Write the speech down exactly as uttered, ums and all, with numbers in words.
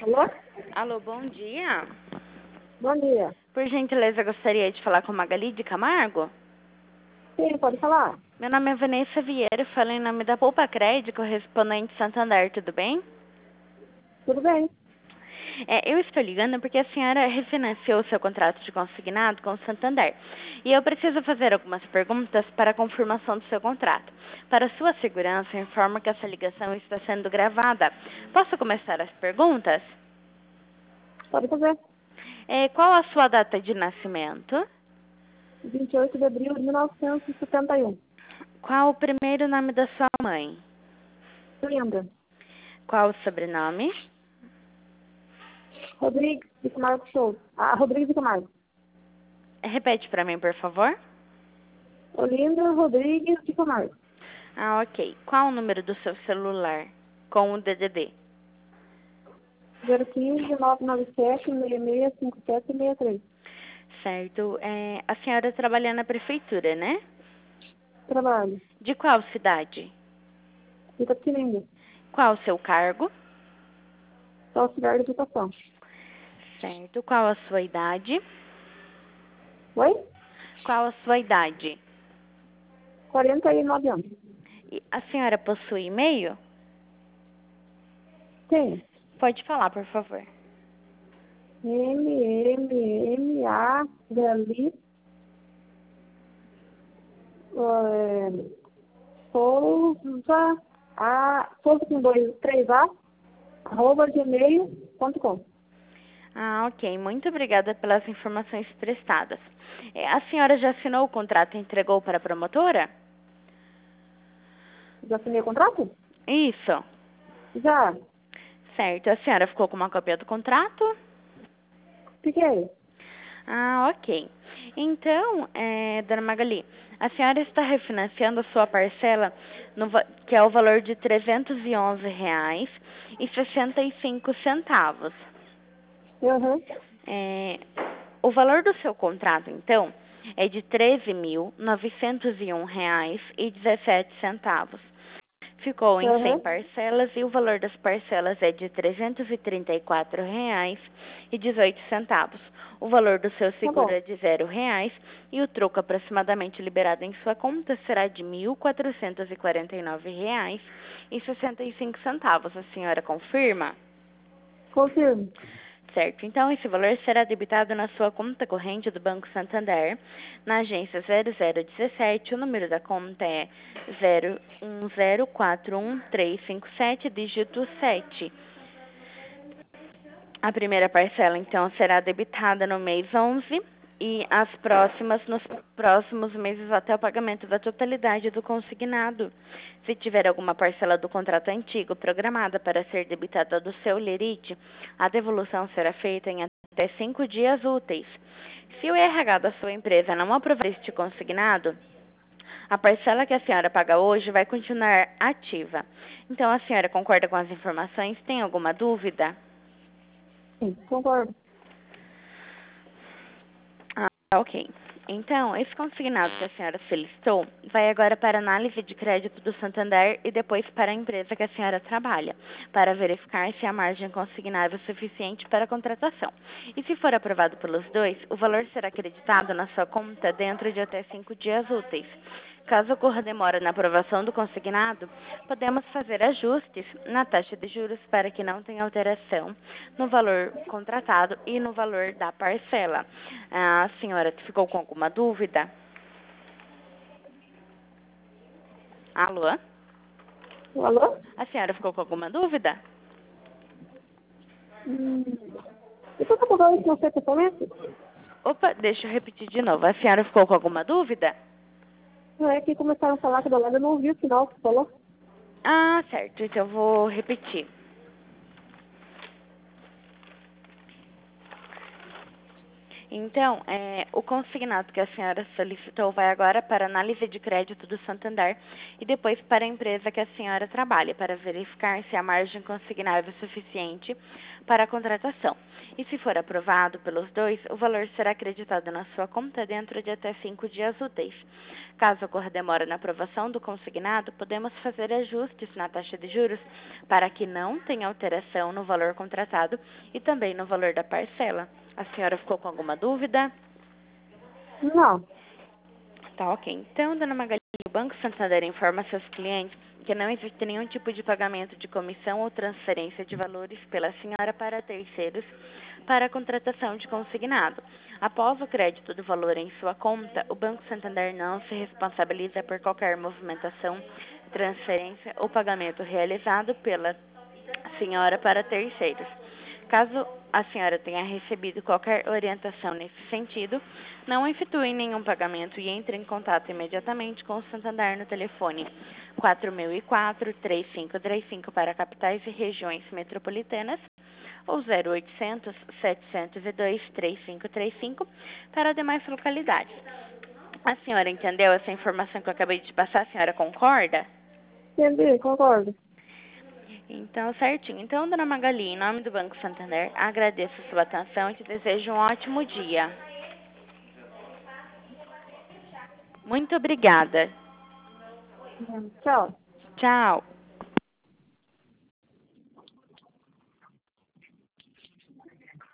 Alô? Alô, bom dia. Bom dia. Por gentileza, gostaria de falar com Magali de Camargo? Sim, pode falar? Meu nome é Vanessa Vieira, falo em nome da Poupa Crédito, correspondente Santander, tudo bem? Tudo bem. É, eu estou ligando porque a senhora refinanciou o seu contrato de consignado com o Santander. E eu preciso fazer algumas perguntas para a confirmação do seu contrato. Para sua segurança, informo que essa ligação está sendo gravada. Posso começar as perguntas? Pode fazer. É, qual a sua data de nascimento? vinte e oito de abril de mil novecentos e setenta e um. Qual o primeiro nome da sua mãe? Linda. Qual o sobrenome? Rodrigues de Camargo Show. Ah, Rodrigues de Camargo. Repete para mim, por favor. Olinda Rodrigues de Camargo. Ah, ok. Qual o número do seu celular com o D D D? zero um cinco, nove nove sete, seis seis cinco sete seis três. Certo. É, a senhora trabalha na prefeitura, né? Trabalho. De qual cidade? Itapetininga. Qual o seu cargo? Sou auxiliar de educação. Certo. Qual a sua idade? Oi? Qual a sua idade? quarenta e nove anos. E a senhora possui e-mail? Sim. Pode falar, por favor. M, M, M, A, Dali, é, Souza, A, Souza com dois, três A, arroba gmail ponto com. Ah, ok. Muito obrigada pelas informações prestadas. É, a senhora já assinou o contrato e entregou para a promotora? Já assinei o contrato? Isso. Já. Certo. A senhora ficou com uma cópia do contrato? Fiquei. Ah, ok. Então, é, dona Magali, a senhora está refinanciando a sua parcela, no, va- que é o valor de trezentos e onze reais e sessenta e cinco centavos. Uhum. É, o valor do seu contrato, então, é de treze mil novecentos e um reais e dezessete centavos. Ficou em cem Uhum. parcelas e o valor das parcelas é de trezentos e trinta e quatro reais e dezoito centavos. O valor do seu Tá seguro bom. é de zero reais e o troco aproximadamente liberado em sua conta será de mil quatrocentos e quarenta e nove reais e sessenta e cinco centavos. A senhora confirma? Confirmo. Certo. Então, esse valor será debitado na sua conta corrente do Banco Santander, na agência zero zero dezessete. O número da conta é zero um zero quatro um três cinco sete, dígito sete. A primeira parcela, então, será debitada no mês onze e as próximas nos próximos meses até o pagamento da totalidade do consignado. Se tiver alguma parcela do contrato antigo programada para ser debitada do seu lerite, a devolução será feita em até cinco dias úteis. Se o R H da sua empresa não aprovar este consignado, a parcela que a senhora paga hoje vai continuar ativa. Então, a senhora concorda com as informações? Tem alguma dúvida? Sim, concordo. Ah, ok. Então, esse consignado que a senhora solicitou vai agora para a análise de crédito do Santander e depois para a empresa que a senhora trabalha, para verificar se a margem consignável é suficiente para a contratação. E se for aprovado pelos dois, o valor será acreditado na sua conta dentro de até cinco dias úteis. Caso ocorra demora na aprovação do consignado, podemos fazer ajustes na taxa de juros para que não tenha alteração no valor contratado e no valor da parcela. A senhora ficou com alguma dúvida? Alô? Alô? A senhora ficou com alguma dúvida? Hum. E tu tá cobrando isso no seu pensamento? Opa, deixa eu repetir de novo. A senhora ficou com alguma dúvida? Não é que começaram a falar que do lado eu não ouvi o final que você falou. Ah, certo. Então eu vou repetir. Então, é, o consignado que a senhora solicitou vai agora para a análise de crédito do Santander e depois para a empresa que a senhora trabalha, para verificar se a margem consignada é suficiente para a contratação. E se for aprovado pelos dois, o valor será acreditado na sua conta dentro de até cinco dias úteis. Caso ocorra demora na aprovação do consignado, podemos fazer ajustes na taxa de juros para que não tenha alteração no valor contratado e também no valor da parcela. A senhora ficou com alguma dúvida? Não. Tá, ok. Então, dona Magali, o Banco Santander informa seus clientes que não existe nenhum tipo de pagamento de comissão ou transferência de valores pela senhora para terceiros para a contratação de consignado. Após o crédito do valor em sua conta, o Banco Santander não se responsabiliza por qualquer movimentação, transferência ou pagamento realizado pela senhora para terceiros. Caso a senhora tenha recebido qualquer orientação nesse sentido, não efetue nenhum pagamento e entre em contato imediatamente com o Santander no telefone quatro mil e quatro, três cinco três cinco para capitais e regiões metropolitanas ou zero oitocentos, setecentos e dois, três cinco três cinco para demais localidades. A senhora entendeu essa informação que eu acabei de passar? A senhora concorda? Entendi, concordo. Então, certinho. Então, dona Magali, em nome do Banco Santander, agradeço a sua atenção e te desejo um ótimo dia. Muito obrigada. Tchau. Tchau.